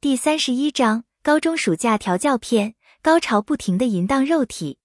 第31章高中暑假调教篇，高潮不停的淫荡肉体。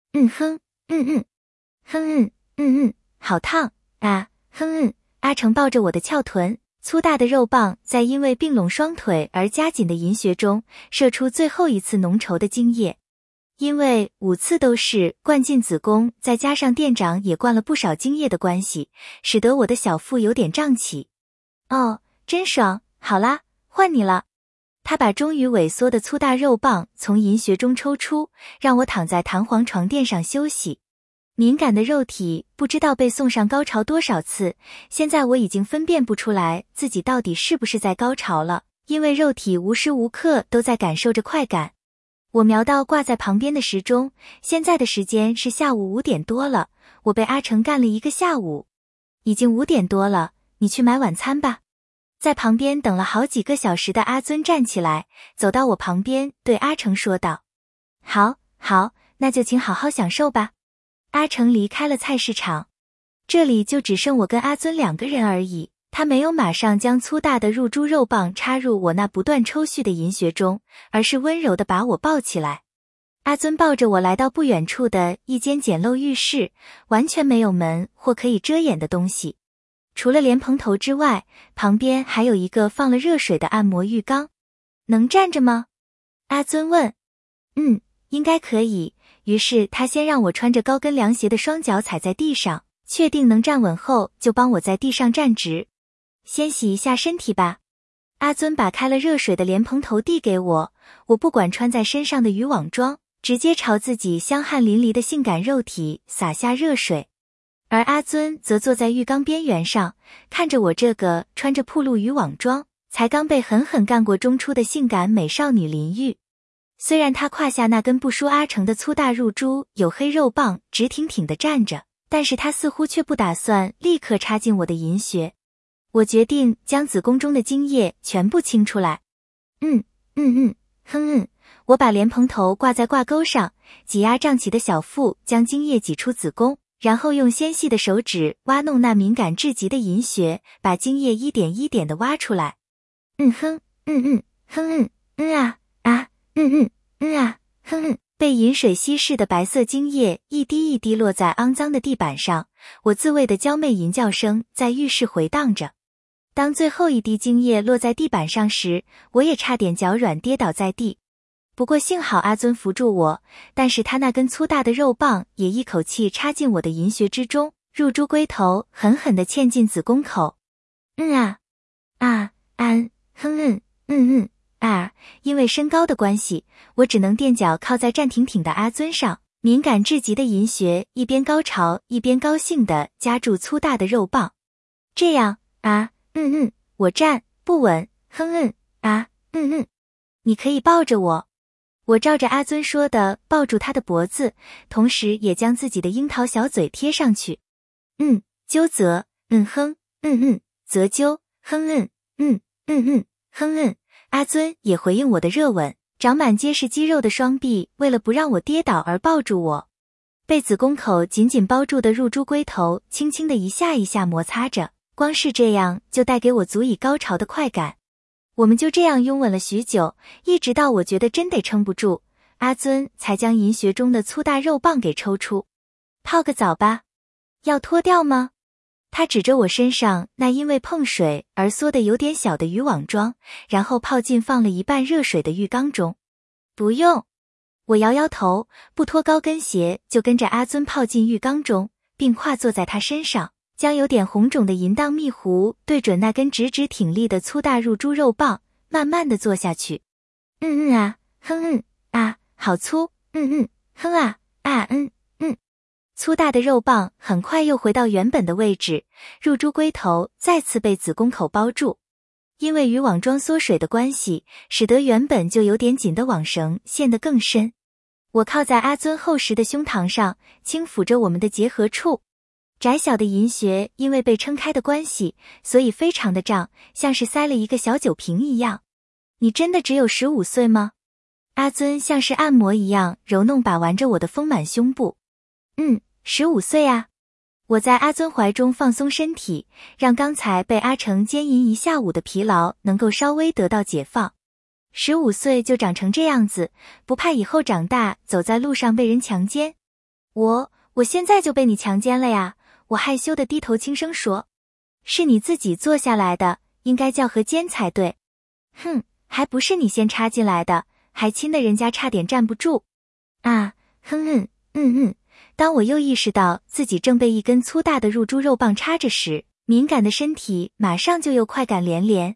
好烫啊！阿成抱着我的翘臀，粗大的肉棒在因为并拢双腿而加紧的淫穴中射出最后一次浓稠的精液。因为5次都是灌进子宫，再加上店长也灌了不少精液的关系，使得我的小腹有点胀起。哦，真爽！好啦，换你了。他把终于萎缩的粗大肉棒从淫穴中抽出，让我躺在弹簧床垫上休息。敏感的肉体不知道被送上高潮多少次，现在我已经分辨不出来自己到底是不是在高潮了，因为肉体无时无刻都在感受着快感。我瞄到挂在旁边的时钟，现在的时间是下午5点多了，我被阿成干了一个下午。已经5点多了，你去买晚餐吧。在旁边等了好几个小时的阿尊站起来，走到我旁边，对阿成说道：好，那就请好好享受吧。阿成离开了菜市场，这里就只剩我跟阿尊2个人而已。他没有马上将粗大的入珠肉棒插入我那不断抽蓄的淫穴中，而是温柔地把我抱起来。阿尊抱着我来到不远处的一间简陋浴室，完全没有门或可以遮掩的东西。除了莲蓬头之外，旁边还有一个放了热水的按摩浴缸。能站着吗？阿尊问。应该可以。于是他先让我穿着高跟凉鞋的双脚踩在地上，确定能站稳后，就帮我在地上站直。先洗一下身体吧。阿尊把开了热水的莲蓬头递给我，我不管穿在身上的渔网装，直接朝自己香汗淋漓的性感肉体洒下热水。而阿尊则坐在浴缸边缘上，看着我这个穿着暴露渔网装，才刚被狠狠干过中出的性感美少女淋浴。虽然她胯下那根不输阿成的粗大入珠有黑肉棒直挺挺地站着，但是她似乎却不打算立刻插进我的淫穴。我决定将子宫中的精液全部清出来。我把莲蓬头挂在挂钩上，挤压胀起的小腹，将精液挤出子宫，然后用纤细的手指挖弄那敏感至极的淫穴，把精液一点一点地挖出来。被饮水稀释的白色精液一滴一滴落在肮脏的地板上，我自慰的娇媚吟叫声在浴室回荡着。当最后一滴精液落在地板上时，我也差点脚软跌倒在地。不过幸好阿尊扶住我，但是他那根粗大的肉棒也一口气插进我的淫穴之中，入珠龟头狠狠地嵌进子宫口。因为身高的关系，我只能垫脚靠在站挺挺的阿尊上，敏感至极的淫穴一边高潮一边高兴地夹住粗大的肉棒。这样我站不稳，你可以抱着我。我照着阿尊说的抱住他的脖子，同时也将自己的樱桃小嘴贴上去。揪责，责揪，阿尊也回应我的热吻，长满结实肌肉的双臂为了不让我跌倒而抱住我。被子宫口紧紧包住的入珠龟头轻轻地一下一下摩擦着，光是这样就带给我足以高潮的快感。我们就这样拥吻了许久，一直到我觉得真得撑不住，阿尊才将淫穴中的粗大肉棒给抽出。泡个澡吧。要脱掉吗？他指着我身上那因为碰水而缩得有点小的渔网装，然后泡进放了一半热水的浴缸中。不用。我摇摇头，不脱高跟鞋就跟着阿尊泡进浴缸中，并跨坐在他身上，将有点红肿的淫荡蜜壶对准那根直直挺立的粗大入珠肉棒，慢慢地坐下去。好粗，粗大的肉棒很快又回到原本的位置，入珠龟头再次被子宫口包住。因为渔网装缩水的关系，使得原本就有点紧的网绳陷得更深。我靠在阿尊厚实的胸膛上，轻抚着我们的结合处。窄小的淫穴因为被撑开的关系，所以非常的胀，像是塞了一个小酒瓶一样。你真的只有15岁吗？阿尊像是按摩一样揉弄把玩着我的丰满胸部。15岁啊。我在阿尊怀中放松身体，让刚才被阿成奸淫一下午的疲劳能够稍微得到解放。 15岁就长成这样子，不怕以后长大走在路上被人强奸？我现在就被你强奸了呀！我害羞地低头轻声说。是你自己做下来的，应该叫和奸才对。哼，还不是你先插进来的，还亲得人家差点站不住。啊，当我又意识到自己正被一根粗大的入猪肉棒插着时，敏感的身体马上就又快感连连。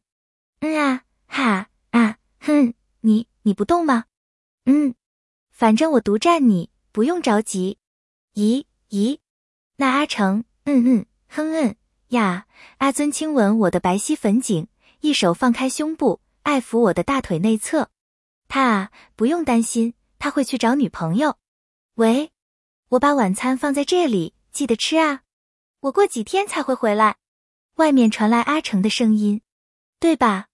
你不动吗？反正我独占你，不用着急。咦，那阿成，呀，阿尊亲吻我的白皙粉颈，一手放开胸部，爱抚我的大腿内侧。不用担心，他会去找女朋友。喂，我把晚餐放在这里，记得吃啊。我过几天才会回来。外面传来阿成的声音，对吧？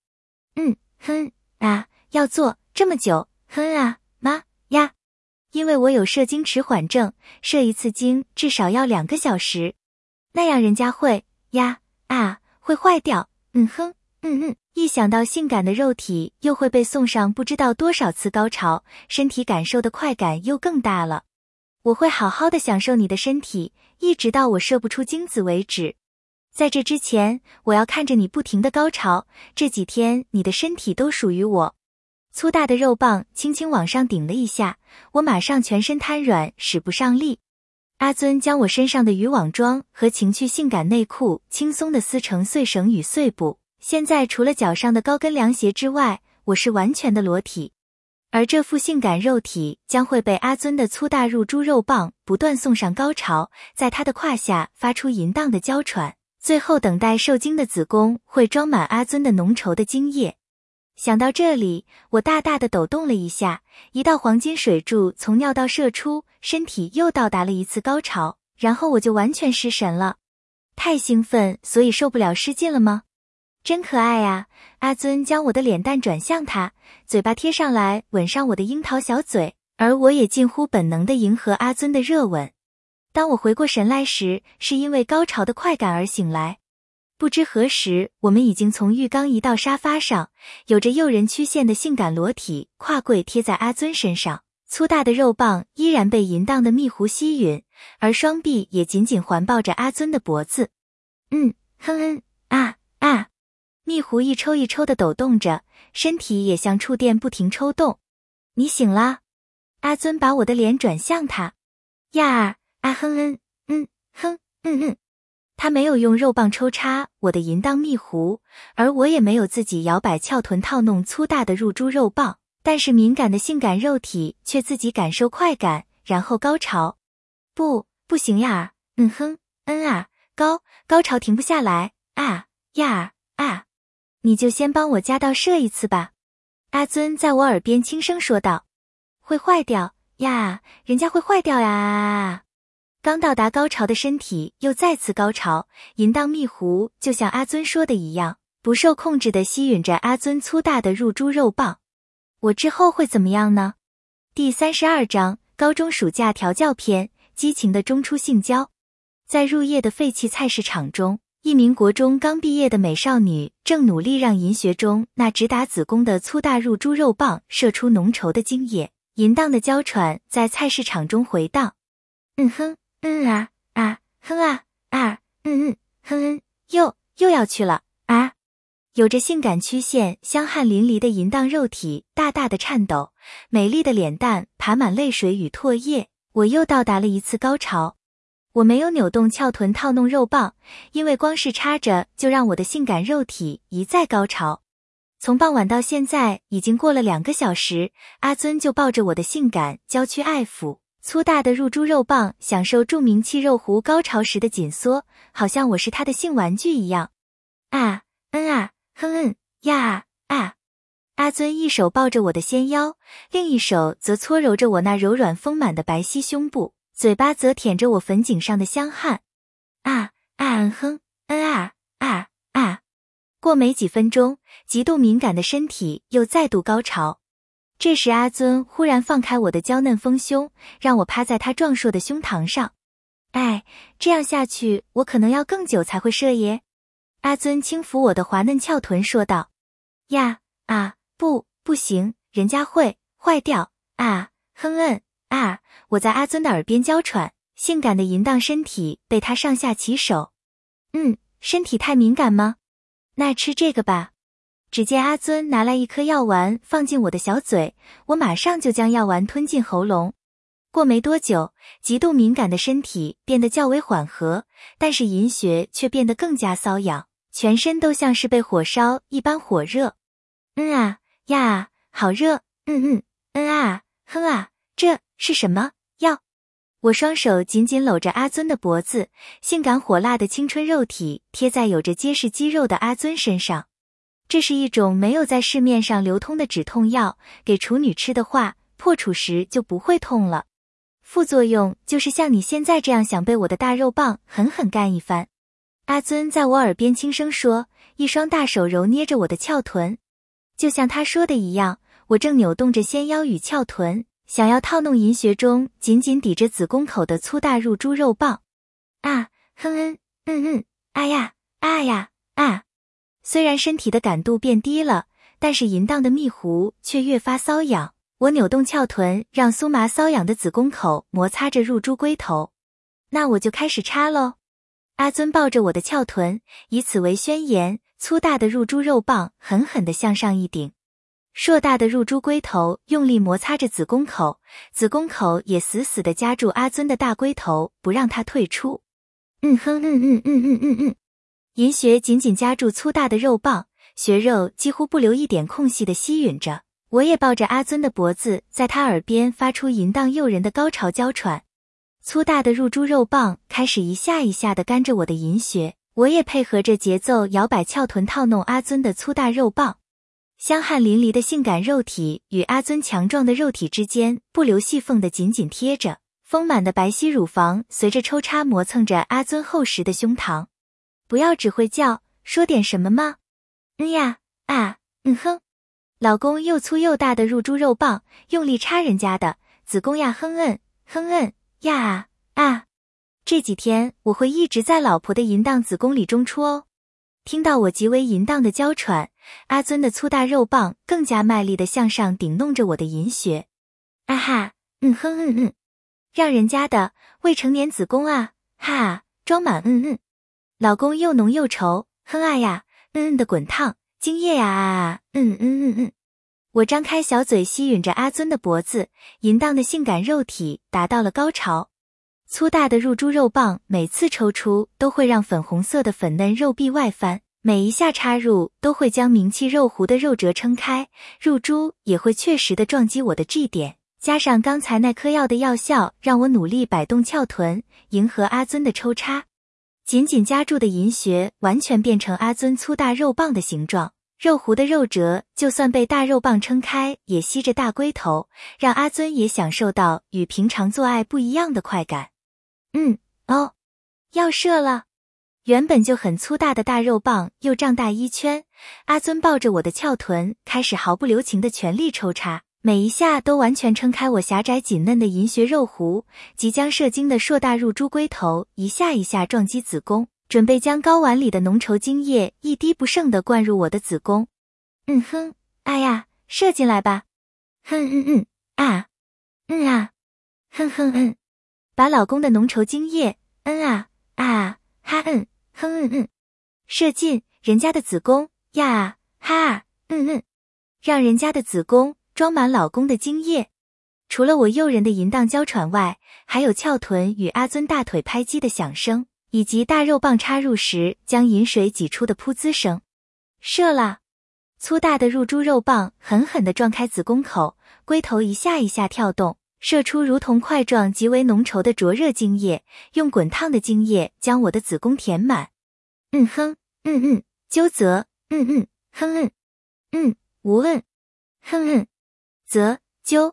要做这么久，妈呀，因为我有射精迟缓症，射一次精至少要2个小时，那样人家会坏掉。一想到性感的肉体又会被送上不知道多少次高潮，身体感受的快感又更大了。我会好好的享受你的身体，一直到我射不出精子为止。在这之前，我要看着你不停的高潮，这几天你的身体都属于我。粗大的肉棒轻轻往上顶了一下，我马上全身瘫软，使不上力。阿尊将我身上的渔网装和情趣性感内裤轻松地撕成碎绳与碎布，现在除了脚上的高跟凉鞋之外，我是完全的裸体。而这副性感肉体将会被阿尊的粗大入猪肉棒不断送上高潮，在他的胯下发出淫荡的娇喘，最后等待受精的子宫会装满阿尊的浓稠的精液。想到这里，我大大的抖动了一下，一道黄金水柱从尿道射出，身体又到达了一次高潮，然后我就完全失神了。太兴奋，所以受不了失禁了吗？真可爱啊！阿尊将我的脸蛋转向他，嘴巴贴上来吻上我的樱桃小嘴，而我也近乎本能地迎合阿尊的热吻。当我回过神来时，是因为高潮的快感而醒来。不知何时，我们已经从浴缸移到沙发上，有着诱人曲线的性感裸体跨跪贴在阿尊身上，粗大的肉棒依然被淫荡的蜜壶吸吮，而双臂也紧紧环抱着阿尊的脖子。蜜壶一抽一抽地抖动着，身体也像触电不停抽动。你醒了？阿尊把我的脸转向他。他没有用肉棒抽插我的淫荡蜜壶，而我也没有自己摇摆翘臀套弄粗大的入猪肉棒，但是敏感的性感肉体却自己感受快感，然后高潮。不行呀，高潮停不下来，你就先帮我加到射一次吧。阿尊在我耳边轻声说道。会坏掉呀，人家会坏掉呀。刚到达高潮的身体又再次高潮，淫荡蜜壶就像阿尊说的一样，不受控制地吸吮着阿尊粗大的入猪肉棒。我之后会怎么样呢？第32章高中暑假调教篇，激情的中出性交。在入夜的废弃菜市场中，一名国中刚毕业的美少女正努力让银穴中那直达子宫的粗大入猪肉棒射出浓稠的精液，淫荡的娇喘在菜市场中回荡。又要去了啊！有着性感曲线、香汗淋漓的淫荡肉体大大的颤抖，美丽的脸蛋爬满泪水与唾液，我又到达了一次高潮。我没有扭动翘臀套弄肉棒，因为光是插着就让我的性感肉体一再高潮。从傍晚到现在已经过了2个小时，阿尊就抱着我的性感娇躯爱抚，粗大的入猪肉棒享受著名气肉壶高潮时的紧缩，好像我是他的性玩具一样。阿尊一手抱着我的纤腰，另一手则搓揉着我那柔软丰满的白皙胸部，嘴巴则舔着我粉颈上的香汗。过没几分钟，极度敏感的身体又再度高潮。这时阿尊忽然放开我的娇嫩丰胸，让我趴在他壮硕的胸膛上。这样下去我可能要更久才会射耶。阿尊轻抚我的滑嫩翘臀说道。 不行，人家会坏掉啊，哼嗯啊，我在阿尊的耳边娇喘，性感的淫荡身体被他上下其手。身体太敏感吗？那吃这个吧。只见阿尊拿来一颗药丸放进我的小嘴，我马上就将药丸吞进喉咙。过没多久，极度敏感的身体变得较为缓和，但是淫穴却变得更加瘙痒，全身都像是被火烧一般火热。啊呀啊，好热，啊哼啊，这是什么药？我双手紧紧搂着阿尊的脖子，性感火辣的青春肉体贴在有着结实肌肉的阿尊身上。这是一种没有在市面上流通的止痛药，给处女吃的话，破处时就不会痛了。副作用就是像你现在这样想被我的大肉棒狠狠干一番。阿尊在我耳边轻声说，一双大手揉捏着我的翘臀。就像他说的一样，我正扭动着纤腰与翘臀，想要套弄淫穴中紧紧抵着子宫口的粗大入珠肉棒。啊，哼啊呀，啊呀，啊！虽然身体的感度变低了，但是淫荡的蜜壶却越发瘙痒。我扭动翘臀，让酥麻瘙痒的子宫口摩擦着入珠龟头。那我就开始插喽。阿尊抱着我的翘臀，以此为宣言，粗大的入珠肉棒狠狠地向上一顶。硕大的入珠龟头用力摩擦着子宫口，子宫口也死死地夹住阿尊的大龟头，不让它退出。淫穴紧紧夹住粗大的肉棒，穴肉几乎不留一点空隙地吸吮着。我也抱着阿尊的脖子，在他耳边发出淫荡诱人的高潮娇喘。粗大的入珠肉棒开始一下一下地干着我的淫穴，我也配合着节奏摇摆翘臀套弄阿尊的粗大肉棒。香汗淋漓的性感肉体与阿尊强壮的肉体之间不留细缝地紧紧贴着，丰满的白皙乳房随着抽插磨蹭着阿尊厚实的胸膛。不要只会叫，说点什么吗？呀，啊，哼。老公又粗又大的入珠肉棒，用力插人家的子宫呀，哼呀啊啊！这几天我会一直在老婆的淫荡子宫里中出哦。听到我极为淫荡的娇喘，阿尊的粗大肉棒更加卖力地向上顶弄着我的淫穴。啊哈，让人家的未成年子宫啊，哈，装满老公又浓又稠，哼啊呀，的滚烫。精液呀啊！我张开小嘴吸吮着阿尊的脖子，淫荡的性感肉体达到了高潮。粗大的入珠肉棒每次抽出都会让粉红色的粉嫩肉壁外翻，每一下插入都会将名气肉壶的肉褶撑开，入珠也会确实的撞击我的 G 点。加上刚才那颗药的药效，让我努力摆动翘臀，迎合阿尊的抽插。紧紧夹住的淫穴完全变成阿尊粗大肉棒的形状，肉壶的肉褶就算被大肉棒撑开，也吸着大龟头，让阿尊也享受到与平常做爱不一样的快感。哦，要射了！原本就很粗大的大肉棒又胀大一圈，阿尊抱着我的翘臀，开始毫不留情的全力抽插。每一下都完全撑开我狭窄紧嫩的淫穴肉壶，即将射精的硕大入珠龟头一下一下撞击子宫，准备将睾丸里的浓稠精液一滴不剩地灌入我的子宫。哎呀，射进来吧！啊，把老公的浓稠精液，射进人家的子宫呀，哈，让人家的子宫装满老公的精液。除了我诱人的淫荡娇喘外，还有翘臀与阿尊大腿拍击的响声，以及大肉棒插入时将饮水挤出的噗滋声。射了！粗大的入珠肉棒狠狠地撞开子宫口，龟头一下一下跳动，射出如同块状极为浓稠的灼热精液，用滚烫的精液将我的子宫填满。纠则，无则揪，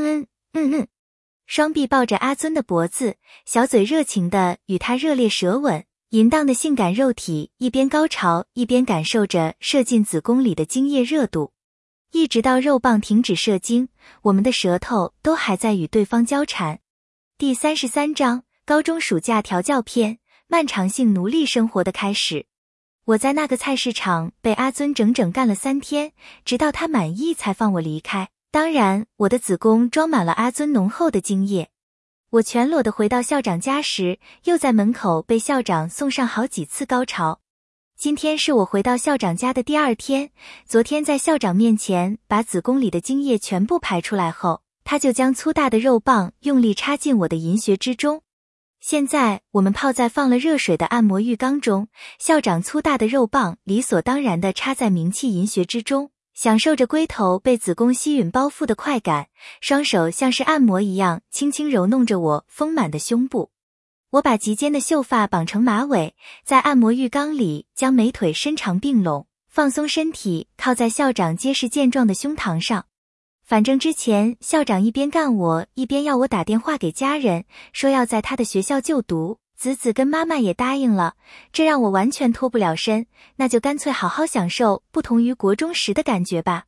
双臂抱着阿尊的脖子，小嘴热情地与他热烈舌吻，淫荡的性感肉体一边高潮一边感受着射进子宫里的精液热度，一直到肉棒停止射精，我们的舌头都还在与对方交缠。第33章高中暑假调教篇，漫长性奴隶生活的开始。 我在那个菜市场被阿尊整整干了3天，直到他满意才放我离开。当然，我的子宫装满了阿尊浓厚的精液。我全裸的回到校长家时，又在门口被校长送上好几次高潮。今天是我回到校长家的第2天，昨天在校长面前把子宫里的精液全部排出来后，他就将粗大的肉棒用力插进我的阴穴之中。现在我们泡在放了热水的按摩浴缸中，校长粗大的肉棒理所当然地插在名气阴穴之中，享受着龟头被子宫吸吮包覆的快感，双手像是按摩一样轻轻揉弄着我丰满的胸部。我把及肩的秀发绑成马尾，在按摩浴缸里将美腿伸长并拢，放松身体，靠在校长结实健壮的胸膛上。反正之前校长一边干我，一边要我打电话给家人，说要在他的学校就读，子跟妈妈也答应了，这让我完全脱不了身，那就干脆好好享受不同于国中时的感觉吧。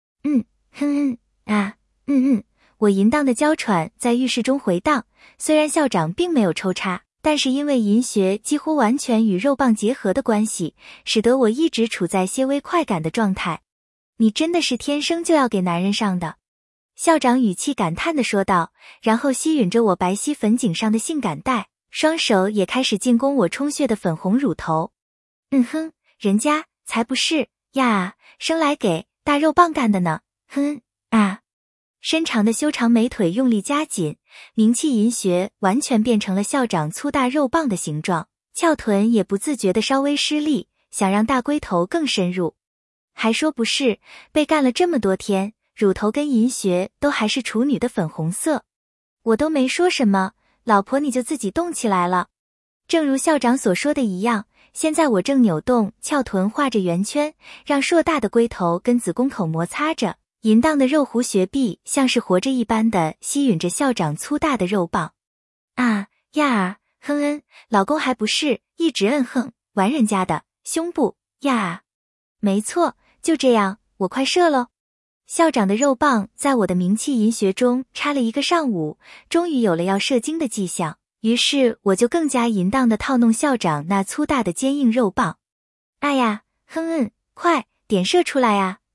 我淫荡的娇喘在浴室中回荡，虽然校长并没有抽插，但是因为阴穴几乎完全与肉棒结合的关系，使得我一直处在些微快感的状态。你真的是天生就要给男人上的，校长语气感叹地说道，然后吸吮着我白皙粉颈上的性感带，双手也开始进攻我充血的粉红乳头。人家才不是呀，生来给大肉棒干的呢。伸长的修长美腿用力夹紧，名气阴穴完全变成了校长粗大肉棒的形状，翘臀也不自觉地稍微施力，想让大龟头更深入。还说不是，被干了这么多天，乳头跟阴穴都还是处女的粉红色。我都没说什么，老婆你就自己动起来了。正如校长所说的一样，现在我正扭动翘臀画着圆圈，让硕大的龟头跟子宫口摩擦着，淫荡的肉弧穴壁像是活着一般的吸吮着校长粗大的肉棒。老公还不是一直玩人家的胸部呀。没错，就这样，我快射咯。校长的肉棒在我的名气阴穴中插了1个上午，终于有了要射精的迹象，于是我就更加淫荡地套弄校长那粗大的坚硬肉棒。快点射出来啊。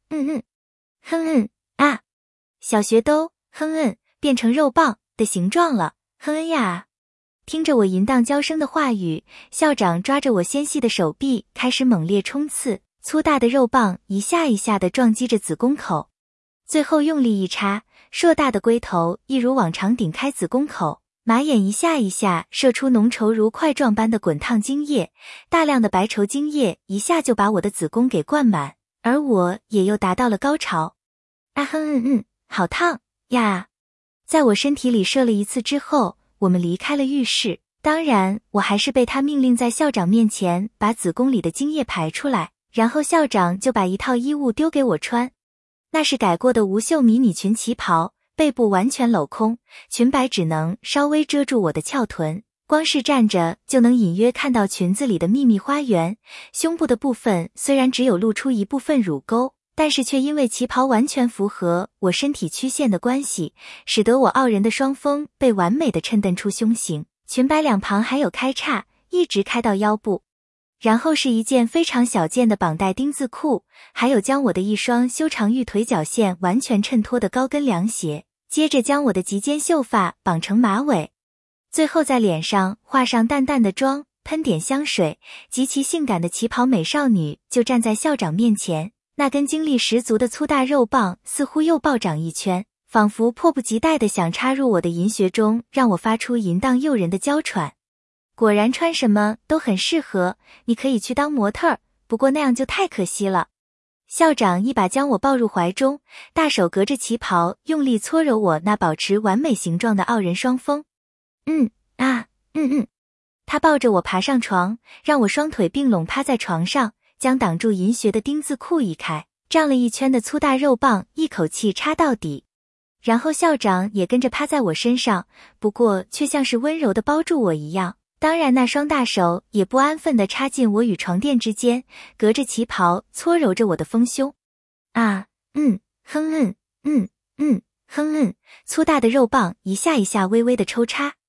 小穴都变成肉棒的形状了。听着我淫荡娇声的话语，校长抓着我纤细的手臂开始猛烈冲刺，粗大的肉棒一下一下地撞击着子宫口，最后用力一插，硕大的龟头一如往常顶开子宫口，马眼一下一下射出浓稠如块状般的滚烫精液，大量的白稠精液一下就把我的子宫给灌满，而我也又达到了高潮。好烫呀！在我身体里射了1次之后，我们离开了浴室，当然我还是被他命令在校长面前把子宫里的精液排出来，然后校长就把一套衣物丢给我穿。那是改过的无袖迷你裙旗袍，背部完全镂空，裙摆只能稍微遮住我的翘臀，光是站着就能隐约看到裙子里的秘密花园。胸部的部分虽然只有露出一部分乳沟，但是却因为旗袍完全符合我身体曲线的关系，使得我傲人的双峰被完美的衬蹬出胸型，裙摆两旁还有开叉，一直开到腰部。然后是一件非常小件的绑带丁字裤，还有将我的一双修长玉腿脚线完全衬托的高跟凉鞋，接着将我的及肩秀发绑成马尾，最后在脸上画上淡淡的妆，喷点香水，极其性感的旗袍美少女就站在校长面前，那根精力十足的粗大肉棒似乎又暴涨一圈，仿佛迫不及待地想插入我的阴穴中，让我发出淫荡诱人的娇喘。果然穿什么都很适合，你可以去当模特儿，不过那样就太可惜了。校长一把将我抱入怀中，大手隔着旗袍用力搓揉我那保持完美形状的傲人双峰。他抱着我爬上床，让我双腿并拢趴在床上，将挡住阴穴的丁字裤移开，胀了一圈的粗大肉棒一口气插到底。然后校长也跟着趴在我身上，不过却像是温柔地包住我一样。当然那双大手也不安分地插进我与床垫之间，隔着旗袍搓揉着我的丰胸。粗大的肉棒一下一下微微的抽插，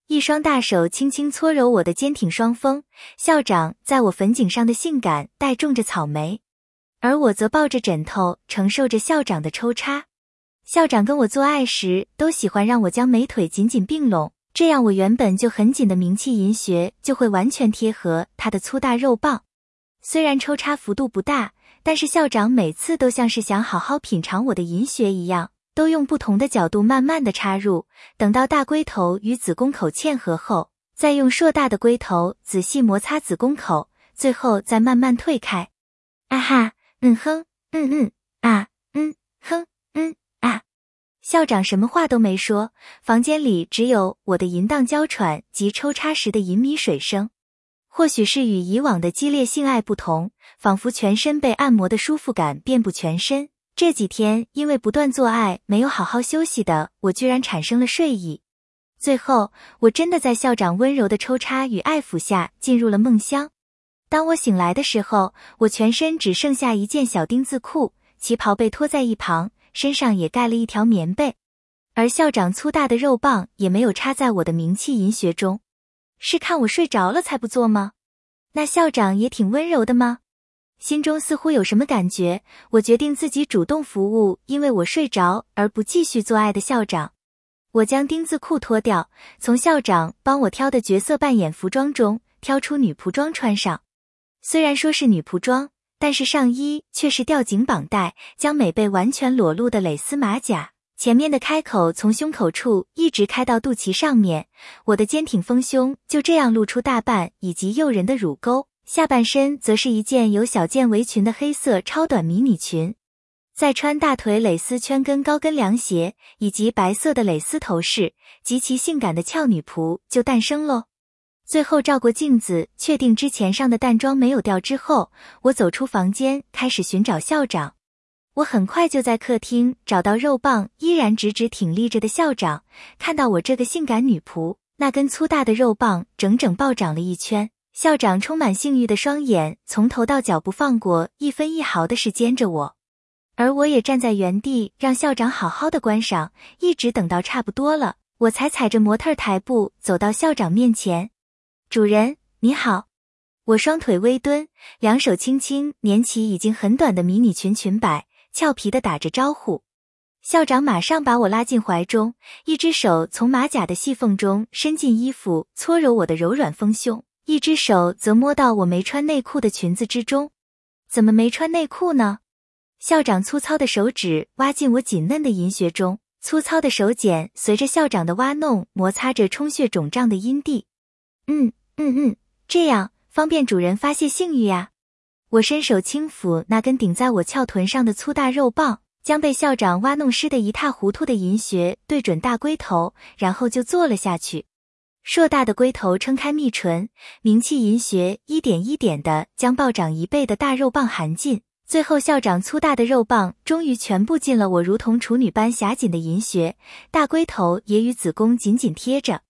一双大手轻轻搓揉我的坚挺双峰，校长在我粉颈上的性感带种着草莓，而我则抱着枕头承受着校长的抽插。校长跟我做爱时都喜欢让我将美腿紧紧并拢，这样我原本就很紧的明气银穴就会完全贴合他的粗大肉棒。虽然抽插幅度不大，但是校长每次都像是想好好品尝我的银穴一样，都用不同的角度慢慢的插入，等到大龟头与子宫口嵌合后，再用硕大的龟头仔细摩擦子宫口，最后再慢慢退开。啊哈，哼，啊，哼，啊。校长什么话都没说，房间里只有我的淫荡娇喘及抽插时的淫靡水声。或许是与以往的激烈性爱不同，仿佛全身被按摩的舒服感遍布全身。这几天因为不断做爱没有好好休息的我居然产生了睡意。最后我真的在校长温柔的抽插与爱抚下进入了梦乡。当我醒来的时候，我全身只剩下一件小丁字裤，旗袍被拖在一旁，身上也盖了一条棉被，而校长粗大的肉棒也没有插在我的明气银穴中。是看我睡着了才不做吗？那校长也挺温柔的吗？心中似乎有什么感觉，我决定自己主动服务因为我睡着而不继续做爱的校长。我将丁字裤脱掉，从校长帮我挑的角色扮演服装中挑出女仆装穿上。虽然说是女仆装，但是上衣却是吊颈绑带，将美背完全裸露的蕾丝马甲，前面的开口从胸口处一直开到肚脐上面，我的坚挺丰胸就这样露出大半以及诱人的乳沟，下半身则是一件有小件围裙的黑色超短迷你裙。再穿大腿蕾丝圈跟高跟凉鞋，以及白色的蕾丝头饰，极其性感的俏女仆就诞生咯。最后照过镜子，确定之前上的淡妆没有掉之后，我走出房间，开始寻找校长。我很快就在客厅找到肉棒依然直直挺立着的校长，看到我这个性感女仆，那根粗大的肉棒整整暴涨了一圈。校长充满性欲的双眼从头到脚不放过一分一毫的是奸着我，而我也站在原地让校长好好的观赏，一直等到差不多了，我才踩着模特台步走到校长面前。主人，你好。我双腿微蹲，两手轻轻捻起已经很短的迷你裙摆，俏皮地打着招呼。校长马上把我拉进怀中，一只手从马甲的细缝中伸进衣服，搓揉我的柔软丰胸，一只手则摸到我没穿内裤的裙子之中。怎么没穿内裤呢？校长粗糙的手指挖进我紧嫩的银穴中，粗糙的手茧随着校长的挖弄摩擦着充血肿胀的阴蒂。这样方便主人发泄性欲呀。我伸手轻抚那根顶在我翘臀上的粗大肉棒，将被校长挖弄湿得一塌糊涂的银穴对准大龟头，然后就坐了下去。硕大的龟头撑开蜜唇，名气银穴一点一点地将暴涨1倍的大肉棒含进，最后校长粗大的肉棒终于全部进了我如同处女般狭紧的银穴，大龟头也与子宫紧紧贴着。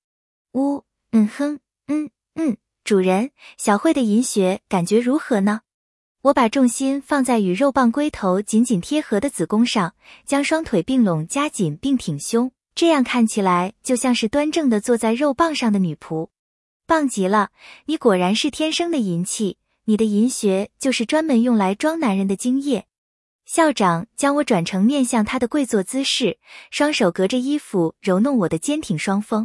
主人，小慧的银穴感觉如何呢？我把重心放在与肉棒龟头紧紧贴合的子宫上，将双腿并拢夹紧并挺胸，这样看起来就像是端正的坐在肉棒上的女仆。棒极了，你果然是天生的银器，你的银穴就是专门用来装男人的精液。校长将我转成面向他的跪坐姿势，双手隔着衣服揉弄我的坚挺双峰。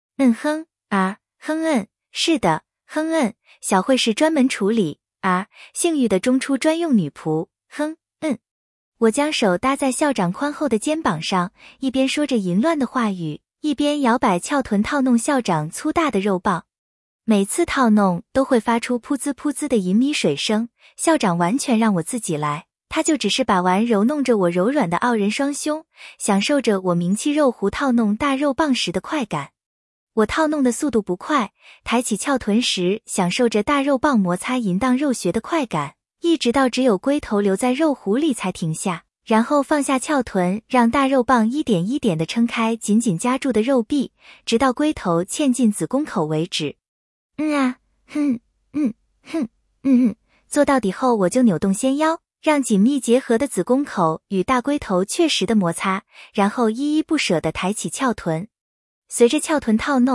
是的，小慧是专门处理性欲的中出专用女仆。我将手搭在校长宽厚的肩膀上，一边说着淫乱的话语，一边摇摆翘臀套弄校长粗大的肉棒。每次套弄都会发出噗滋噗滋的淫靡水声，校长完全让我自己来，他就只是把玩揉弄着我柔软的傲人双胸，享受着我名气肉壶套弄大肉棒时的快感。我套弄的速度不快，抬起翘臀时享受着大肉棒摩擦淫荡肉穴的快感，一直到只有龟头留在肉壶里才停下，然后放下翘臀，让大肉棒一点一点地撑开紧紧夹住的肉壁，直到龟头嵌进子宫口为止。做到底后我就扭动纤腰，让紧密结合的子宫口与大龟头确实的摩擦，然后依依不舍地抬起翘臀。随着翘臀套弄，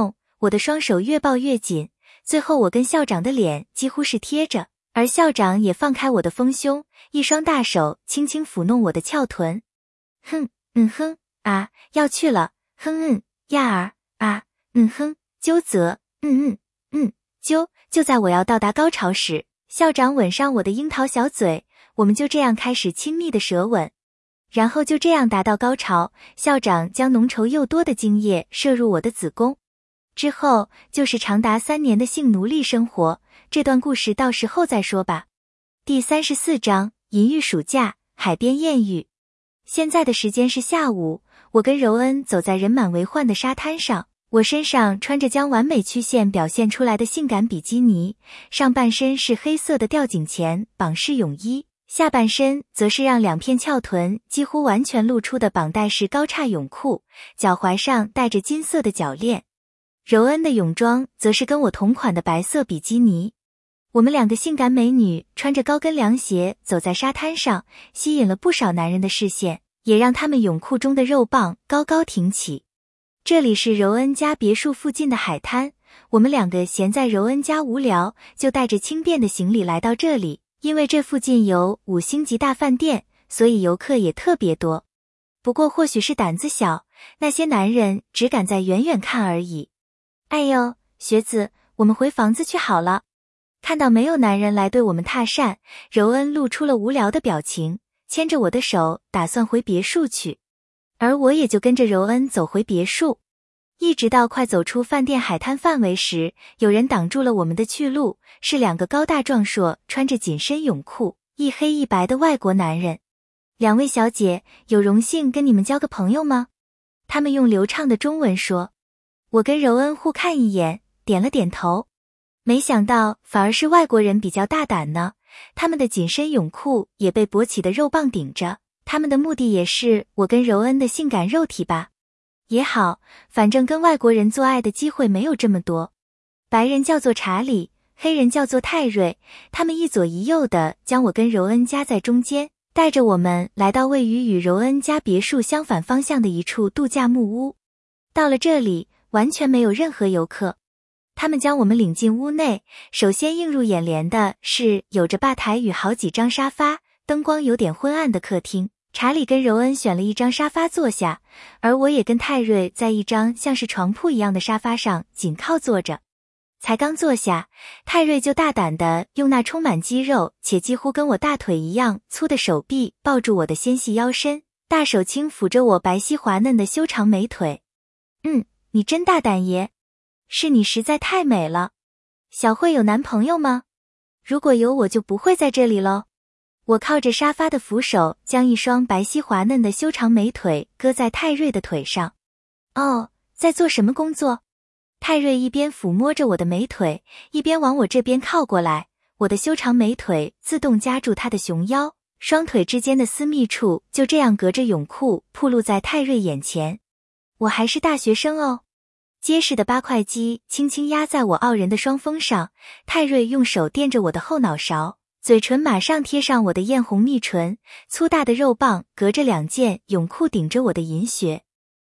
我的双手越抱越紧，最后我跟校长的脸几乎是贴着，而校长也放开我的丰胸，一双大手轻轻抚弄我的翘臀。哼，哼，啊，要去了，哼呀儿，啊，哼，啾啧，啾。就在我要到达高潮时，校长吻上我的樱桃小嘴，我们就这样开始亲密的舌吻。然后就这样达到高潮，校长将浓稠又多的精液射入我的子宫。之后就是长达3年的性奴隶生活，这段故事到时候再说吧。第34章，淫欲暑假，海边艳遇。现在的时间是下午，我跟柔恩走在人满为患的沙滩上，我身上穿着将完美曲线表现出来的性感比基尼，上半身是黑色的吊颈前绑式泳衣，下半身则是让2片翘臀几乎完全露出的绑带式高叉泳裤，脚踝上带着金色的脚链。柔恩的泳装则是跟我同款的白色比基尼。我们2个性感美女穿着高跟凉鞋走在沙滩上，吸引了不少男人的视线，也让他们泳裤中的肉棒高高挺起。这里是柔恩家别墅附近的海滩，我们2个闲在柔恩家无聊，就带着轻便的行李来到这里。因为这附近有5星级大饭店，所以游客也特别多。不过或许是胆子小，那些男人只敢在远远看而已。哎呦，学子，我们回房子去好了。看到没有男人来对我们踏讪，柔恩露出了无聊的表情，牵着我的手打算回别墅去。而我也就跟着柔恩走回别墅。一直到快走出饭店海滩范围时，有人挡住了我们的去路，是2个高大壮硕、穿着紧身泳裤、一黑一白的外国男人。2位小姐，有荣幸跟你们交个朋友吗？他们用流畅的中文说。我跟柔恩互看一眼，点了点头。没想到反而是外国人比较大胆呢，他们的紧身泳裤也被勃起的肉棒顶着，他们的目的也是我跟柔恩的性感肉体吧。也好，反正跟外国人做爱的机会没有这么多。白人叫做查理，黑人叫做泰瑞，他们一左一右的将我跟柔恩夹在中间，带着我们来到位于与柔恩家别墅相反方向的一处度假木屋。到了这里，完全没有任何游客。他们将我们领进屋内，首先映入眼帘的是有着吧台与好几张沙发，灯光有点昏暗的客厅。查理跟柔恩选了一张沙发坐下，而我也跟泰瑞在一张像是床铺一样的沙发上紧靠坐着。才刚坐下，泰瑞就大胆地用那充满肌肉且几乎跟我大腿一样粗的手臂抱住我的纤细腰身，大手轻抚着我白皙滑嫩的修长美腿。你真大胆爷，是你实在太美了。小慧有男朋友吗？如果有，我就不会在这里咯。我靠着沙发的扶手，将一双白皙滑嫩的修长美腿搁在泰瑞的腿上。哦，在做什么工作？泰瑞一边抚摸着我的美腿，一边往我这边靠过来，我的修长美腿自动夹住他的熊腰，双腿之间的私密处就这样隔着泳裤暴露在泰瑞眼前。我还是大学生哦。结实的8块肌轻轻压在我傲人的双峰上，泰瑞用手垫着我的后脑勺，嘴唇马上贴上我的艳红蜜唇，粗大的肉棒隔着2件泳裤顶着我的银穴。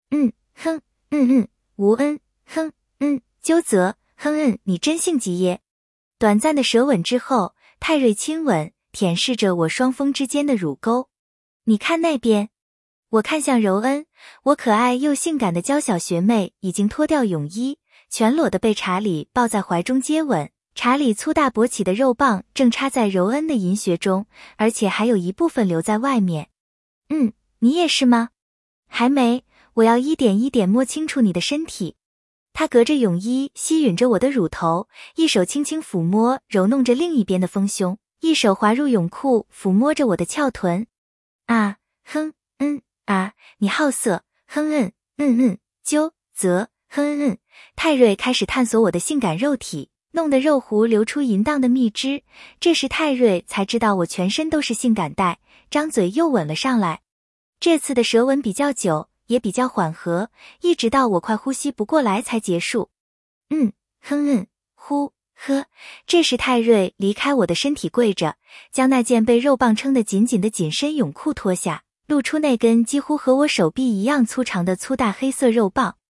吴恩，纠泽，你真性急耶。短暂的舌吻之后，泰瑞亲吻，舔舐着我双峰之间的乳沟。你看那边。我看向柔恩，我可爱又性感的娇小学妹已经脱掉泳衣，全裸的被查理抱在怀中接吻。查理粗大勃起的肉棒正插在柔恩的银穴中，而且还有一部分留在外面。你也是吗？还没，我要一点一点摸清楚你的身体。他隔着泳衣吸吮着我的乳头，一手轻轻抚摸揉弄着另一边的丰胸，一手滑入泳裤抚摸着我的翘臀。你好色，纠泽，泰瑞开始探索我的性感肉体，弄得肉壶流出淫荡的蜜汁。这时泰瑞才知道我全身都是性感带，张嘴又吻了上来。这次的舌吻比较久，也比较缓和，一直到我快呼吸不过来才结束。这时泰瑞离开我的身体跪着，将那件被肉棒撑得紧紧的紧身泳裤脱下，露出那根几乎和我手臂一样粗长的粗大黑色肉棒。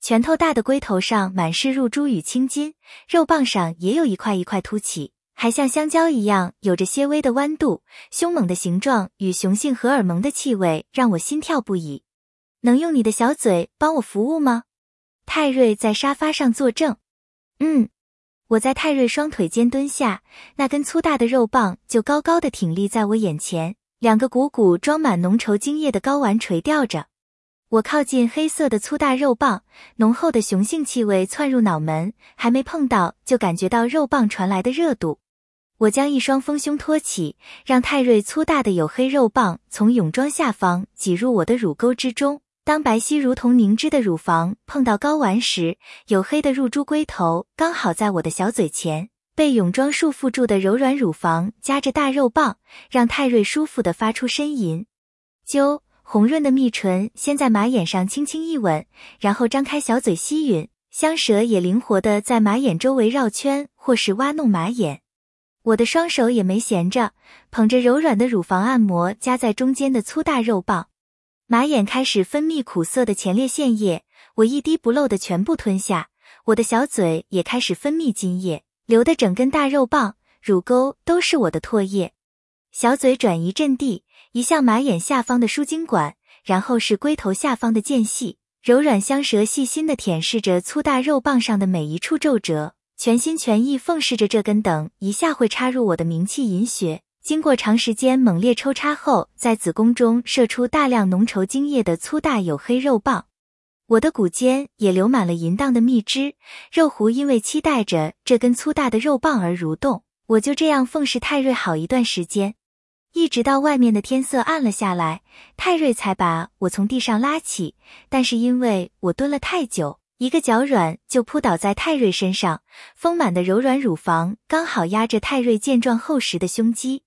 拳头大的龟头上满是入珠与青筋，肉棒上也有一块一块凸起，还像香蕉一样有着些微的弯度，凶猛的形状与雄性荷尔蒙的气味让我心跳不已。能用你的小嘴帮我服务吗？泰瑞在沙发上作证。我在泰瑞双腿间蹲下，那根粗大的肉棒就高高的挺立在我眼前，两个鼓鼓装满浓稠精液的睾丸垂吊着。我靠近黑色的粗大肉棒，浓厚的雄性气味窜入脑门，还没碰到就感觉到肉棒传来的热度。我将一双丰胸托起，让泰瑞粗大的黝黑肉棒从泳装下方挤入我的乳沟之中。当白皙如同凝脂的乳房碰到睾丸时，黝黑的入珠龟头刚好在我的小嘴前，被泳装束缚住的柔软乳房夹着大肉棒，让泰瑞舒服地发出呻吟。啾，红润的蜜唇先在马眼上轻轻一吻，然后张开小嘴吸吮，香舌也灵活地在马眼周围绕圈或是挖弄马眼。我的双手也没闲着，捧着柔软的乳房按摩夹在中间的粗大肉棒。马眼开始分泌苦涩的前列腺液，我一滴不漏的全部吞下，我的小嘴也开始分泌津液，流的整根大肉棒、乳沟都是我的唾液。小嘴转移阵地，移向马眼下方的输精管，然后是龟头下方的间隙，柔软香舌细心地舔舐着粗大肉棒上的每一处皱褶，全心全意奉侍着这根等一下会插入我的名气银穴。经过长时间猛烈抽插后，在子宫中射出大量浓稠精液的粗大黝黑肉棒，我的骨间也流满了淫荡的蜜汁，肉壶因为期待着这根粗大的肉棒而蠕动。我就这样奉侍泰瑞好一段时间，一直到外面的天色暗了下来，泰瑞才把我从地上拉起，但是因为我蹲了太久，一个脚软就扑倒在泰瑞身上，丰满的柔软乳房刚好压着泰瑞健壮厚实的胸肌。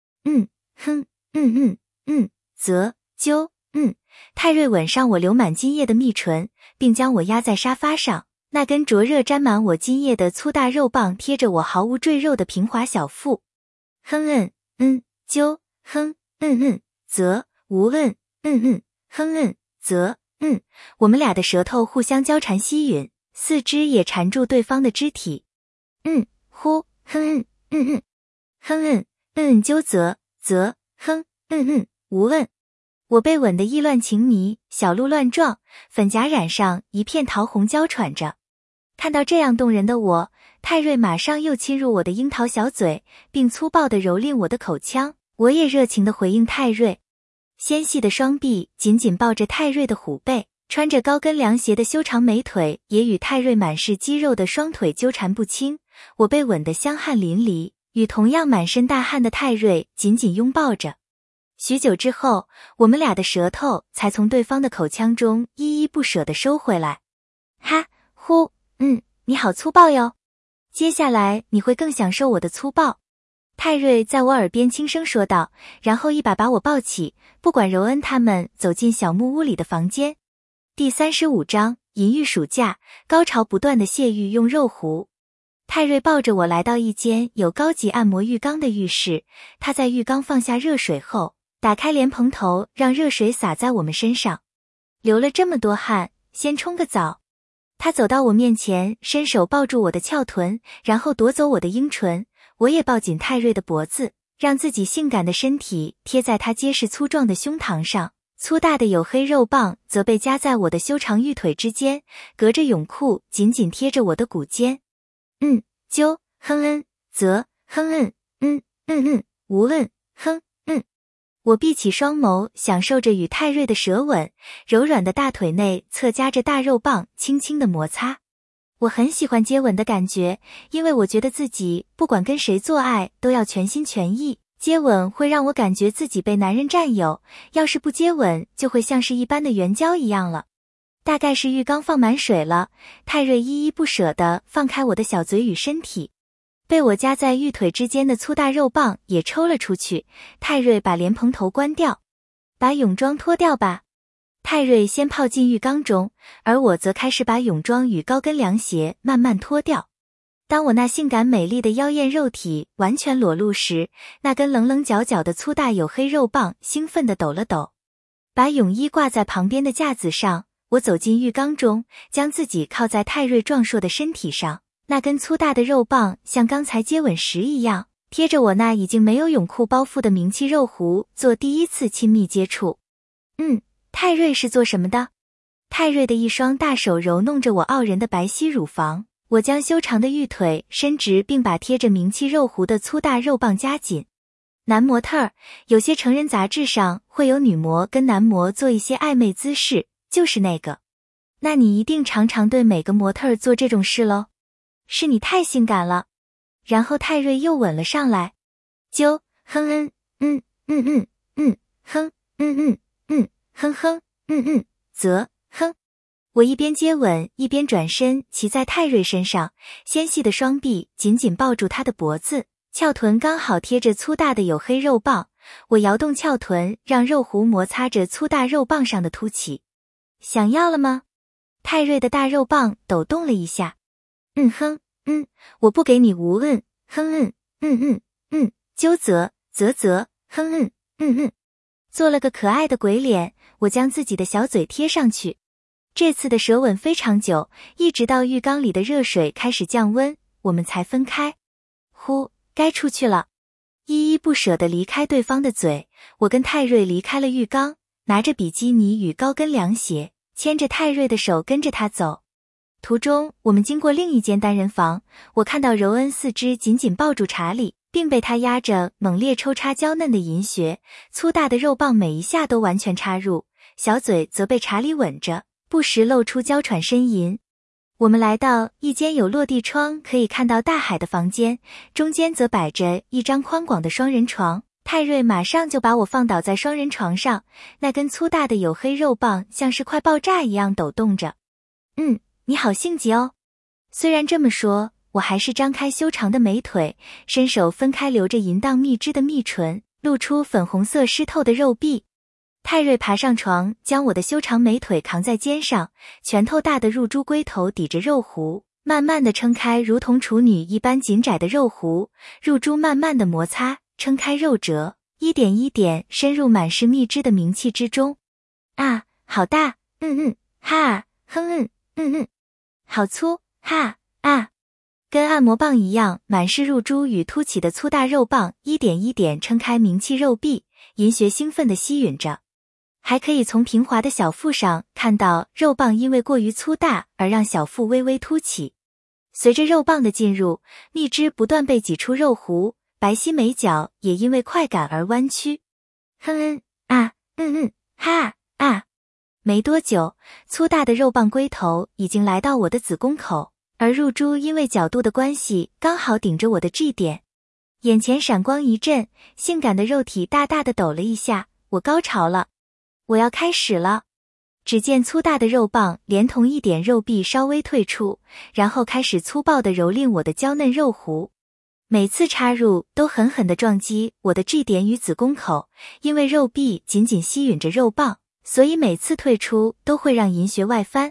泰瑞吻上我流满津液的蜜唇，并将我压在沙发上，那根灼热沾满我津液的粗大肉棒贴着我毫无赘肉的平滑小腹。我们俩的舌头互相交缠吸吮，四肢也缠住对方的肢体。我被吻得意乱情迷，小鹿乱撞，粉颊染上一片桃红娇喘着。看到这样动人的我，泰瑞马上又亲入我的樱桃小嘴，并粗暴地蹂躏我的口腔。我也热情地回应泰瑞，纤细的双臂紧紧抱着泰瑞的虎背，穿着高跟凉鞋的修长美腿也与泰瑞满是肌肉的双腿纠缠不清。我被吻得香汗淋漓，与同样满身大汗的泰瑞紧紧拥抱着。许久之后，我们俩的舌头才从对方的口腔中依依不舍地收回来。你好粗暴哟！接下来你会更享受我的粗暴。泰瑞在我耳边轻声说道，然后一把把我抱起，不管柔恩他们走进小木屋里的房间。第35章淫欲暑假，高潮不断的泄欲用肉壶。泰瑞抱着我来到一间有高级按摩浴缸的浴室，他在浴缸放下热水后，打开莲蓬头，让热水洒在我们身上。流了这么多汗，先冲个澡。他走到我面前，伸手抱住我的翘臀，然后夺走我的阴唇。我也抱紧泰瑞的脖子，让自己性感的身体贴在他结实粗壮的胸膛上。粗大的黝黑肉棒则被夹在我的修长玉腿之间，隔着泳裤紧紧贴着我的骨间。我闭起双眸，享受着与泰瑞的舌吻，柔软的大腿内侧夹着大肉棒轻轻的摩擦。我很喜欢接吻的感觉，因为我觉得自己不管跟谁做爱都要全心全意，接吻会让我感觉自己被男人占有，要是不接吻就会像是一般的援交一样了。大概是浴缸放满水了，泰瑞依依不舍地放开我的小嘴与身体，被我夹在玉腿之间的粗大肉棒也抽了出去。泰瑞把莲蓬头关掉，把泳装脱掉吧。泰瑞先泡进浴缸中，而我则开始把泳装与高跟凉鞋慢慢脱掉。当我那性感美丽的妖艳肉体完全裸露时，那根棱棱角角的粗大黝黑肉棒兴奋地抖了抖。把泳衣挂在旁边的架子上， 我走进浴缸中，将自己靠在泰瑞壮硕的身体上，那根粗大的肉棒像刚才接吻时一样，贴着我那已经没有泳裤包覆的明气肉壶做第一次亲密接触。泰瑞是做什么的？泰瑞的一双大手揉弄着我傲人的白皙乳房，我将修长的玉腿伸直，并把贴着明气肉壶的粗大肉棒夹紧。男模特儿，有些成人杂志上会有女模跟男模做一些暧昧姿势，就是那个。那你一定常常对每个模特儿做这种事咯？是你太性感了。然后泰瑞又吻了上来。哼哼哼。我一边接吻一边转身骑在泰瑞身上，纤细的双臂紧紧抱住他的脖子，翘臀刚好贴着粗大的黝黑肉棒，我摇动翘臀，让肉壶摩擦着粗大肉棒上的凸起。想要了吗？泰瑞的大肉棒抖动了一下。我不给你无纠责做了个可爱的鬼脸，我将自己的小嘴贴上去。这次的舌吻非常久，一直到浴缸里的热水开始降温，我们才分开。该出去了。依依不舍地离开对方的嘴，我跟泰瑞离开了浴缸，拿着比基尼与高跟凉鞋，牵着泰瑞的手跟着他走。途中我们经过另一间单人房，我看到柔恩四肢紧紧抱住查理，并被他压着猛烈抽插娇嫩的银穴，粗大的肉棒每一下都完全插入，小嘴则被查理吻着，不时露出娇喘呻吟。我们来到一间有落地窗可以看到大海的房间，中间则摆着一张宽广的双人床，泰瑞马上就把我放倒在双人床上，那根粗大的黝黑肉棒像是快爆炸一样抖动着。你好性急哦。虽然这么说，我还是张开修长的美腿，伸手分开留着淫荡蜜汁的蜜唇，露出粉红色湿透的肉壁。泰瑞爬上床，将我的修长美腿扛在肩上，拳头大的入珠龟头抵着肉壶，慢慢地撑开如同处女一般紧窄的肉壶，入珠慢慢地摩擦，撑开肉褶，一点一点深入满是蜜汁的冥气之中。好大，好粗，跟按摩棒一样，满是入珠与凸起的粗大肉棒，一点一点撑开冥气肉壁，银穴兴奋地吸吮着。还可以从平滑的小腹上看到肉棒因为过于粗大而让小腹微微凸起。随着肉棒的进入，蜜汁不断被挤出肉壶，白皙美脚也因为快感而弯曲。没多久，粗大的肉棒龟头已经来到我的子宫口，而入珠因为角度的关系刚好顶着我的 G 点。眼前闪光一阵，性感的肉体大大的抖了一下，我高潮了。我要开始了。只见粗大的肉棒连同一点肉壁稍微退出，然后开始粗暴地蹂躏我的娇嫩肉壶。每次插入都狠狠地撞击我的 G 点与子宫口，因为肉壁紧紧吸吮着肉棒，所以每次退出都会让银穴外翻。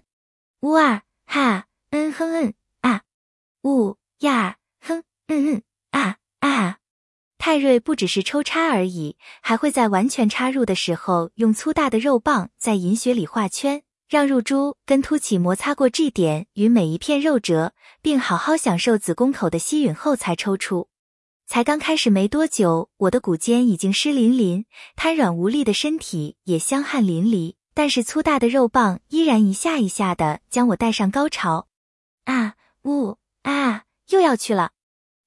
泰瑞不只是抽插而已，还会在完全插入的时候用粗大的肉棒在银穴里画圈，让入珠跟凸起摩擦过 G 点与每一片肉褶，并好好享受子宫口的吸吮后才抽出。才刚开始没多久，我的骨尖已经湿淋淋，瘫软无力的身体也香汗淋漓，但是粗大的肉棒依然一下一下的将我带上高潮。又要去了。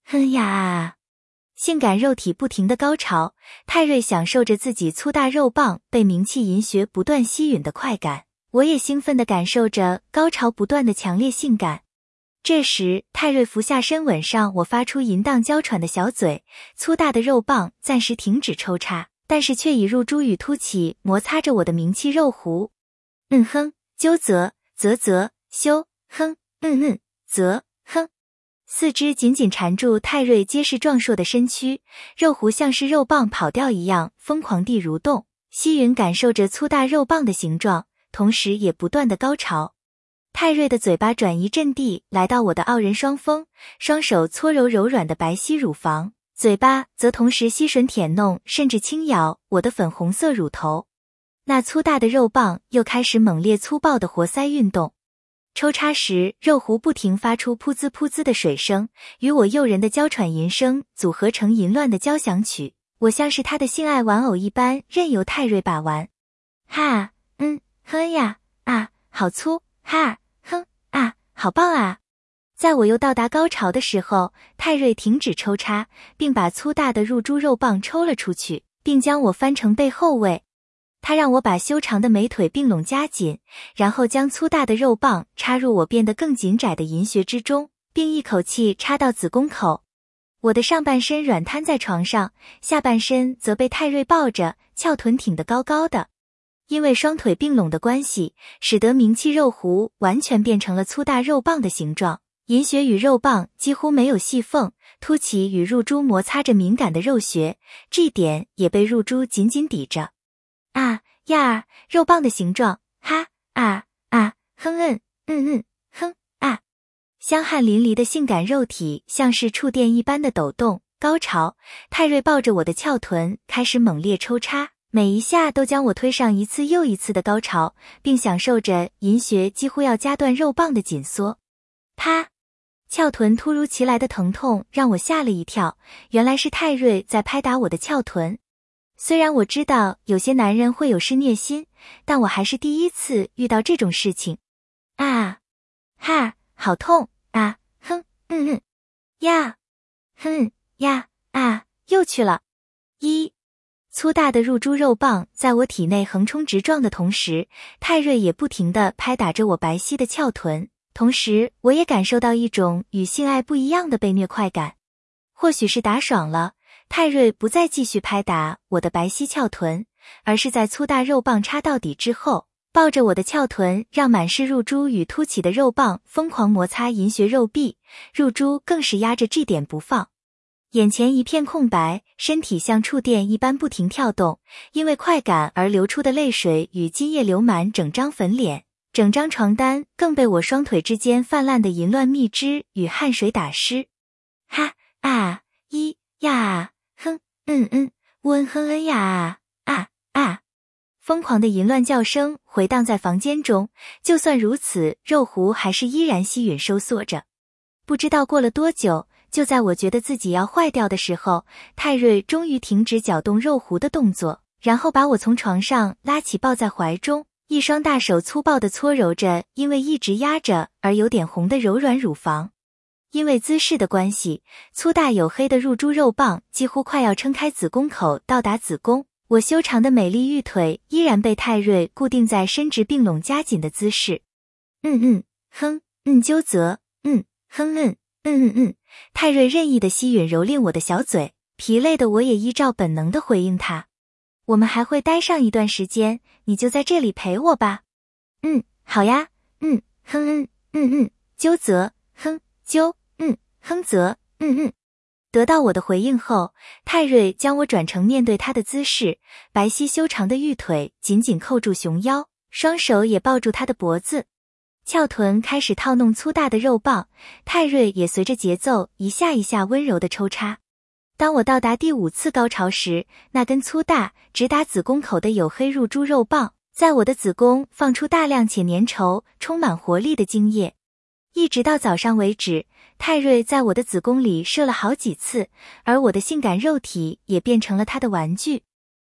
性感肉体不停的高潮，泰瑞享受着自己粗大肉棒被冥气银穴不断吸吮的快感，我也兴奋地感受着高潮不断的强烈性感。这时，泰瑞伏下身吻上我发出淫荡娇喘的小嘴，粗大的肉棒暂时停止抽插，但是却以入珠与凸起摩擦着我的冥气肉壶。纠责，四肢紧紧缠住泰瑞结实壮硕的身躯，肉壶像是肉棒跑掉一样疯狂地蠕动，吸吮感受着粗大肉棒的形状，同时也不断的高潮。泰瑞的嘴巴转移阵地来到我的傲人双峰，双手搓揉柔软的白皙乳房，嘴巴则同时吸吮舔弄甚至轻咬我的粉红色乳头。 那粗大的肉棒又开始猛烈粗暴的活塞运动。抽插时，肉壶不停发出噗滋噗滋的水声，与我诱人的娇喘吟声组合成淫乱的交响曲。我像是他的性爱玩偶一般，任由泰瑞把玩。哈，哼呀，啊，好粗，哈，哼，啊，好棒啊！在我又到达高潮的时候，泰瑞停止抽插，并把粗大的入珠肉棒抽了出去，并将我翻成背后位。他让我把修长的美腿并拢夹紧，然后将粗大的肉棒插入我变得更紧窄的银穴之中，并一口气插到子宫口。我的上半身软瘫在床上，下半身则被泰瑞抱着，翘臀挺得高高的。因为双腿并拢的关系，使得名器肉壶完全变成了粗大肉棒的形状，银穴与肉棒几乎没有细缝，凸起与入珠摩擦着敏感的肉穴，这点也被入珠紧紧抵着。啊呀，肉棒的形状，哈啊啊，哼哼啊！香汗淋漓的性感肉体像是触电一般的抖动。高潮，泰瑞抱着我的翘臀开始猛烈抽插，每一下都将我推上一次又一次的高潮，并享受着银穴几乎要夹断肉棒的紧缩。啪！翘臀突如其来的疼痛让我吓了一跳，原来是泰瑞在拍打我的翘臀。虽然我知道有些男人会有施虐心，但我还是第一次遇到这种事情。啊，哈，好痛啊，哼，呀，哼呀啊，又去了。粗大的入珠肉棒在我体内横冲直撞的同时，泰瑞也不停地拍打着我白皙的翘臀，同时我也感受到一种与性爱不一样的被虐快感。或许是打爽了，泰瑞不再继续拍打我的白皙翘臀，而是在粗大肉棒插到底之后，抱着我的翘臀，让满是入珠与凸起的肉棒疯狂摩擦银穴肉壁，入珠更是压着这点不放。眼前一片空白，身体像触电一般不停跳动，因为快感而流出的泪水与津液流满整张粉脸，整张床单更被我双腿之间泛滥的淫乱蜜汁与汗水打湿。哈啊呀哼温哼呀啊！疯狂的淫乱叫声回荡在房间中，就算如此，肉壶还是依然吸吮收缩着。不知道过了多久，就在我觉得自己要坏掉的时候，泰瑞终于停止搅动肉壶的动作，然后把我从床上拉起抱在怀中，一双大手粗暴地搓揉着因为一直压着而有点红的柔软乳房。因为姿势的关系，粗大黝黑的入珠肉棒几乎快要撑开子宫口到达子宫，我修长的美丽玉腿依然被泰瑞固定在伸直并拢夹紧的姿势。纠责，泰瑞任意的吸吮蹂躏我的小嘴，疲累的我也依照本能的回应他。我们还会待上一段时间，你就在这里陪我吧。好呀，纠责，责，得到我的回应后，泰瑞将我转成面对他的姿势，白皙修长的玉腿紧紧扣住熊腰，双手也抱住他的脖子。翘臀开始套弄粗大的肉棒，泰瑞也随着节奏一下一下温柔的抽插。当我到达第5次高潮时，那根粗大直达子宫口的黝黑入珠肉棒在我的子宫放出大量且粘稠、充满活力的精液。一直到早上为止，泰瑞在我的子宫里射了好几次，而我的性感肉体也变成了他的玩具。